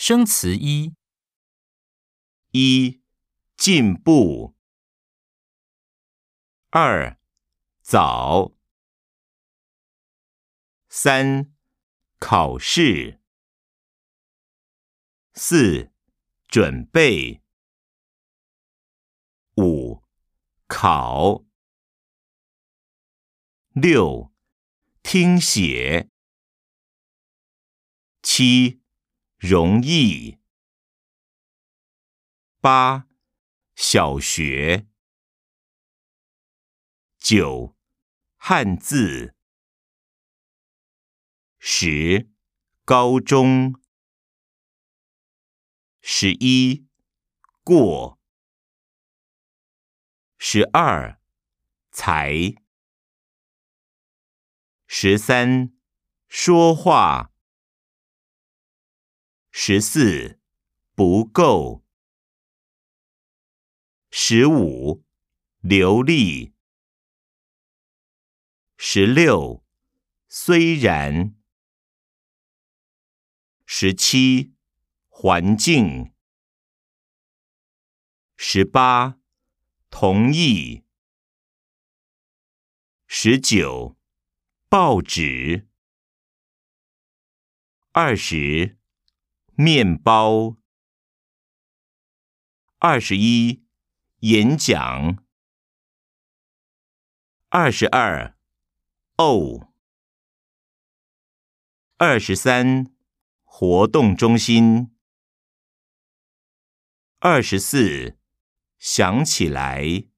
生词一： 一、进步。二、早。三、考试。四、准备。五、考。六、听写。七、容易。八、小学。九、汉字。10、高中。11、过。12、才。13、说话。14、不够。15、流利。16、虽然。17、环境。18、同意。19、报纸。20、面包。21、演讲。22、哦。23、活动中心。24、想起来。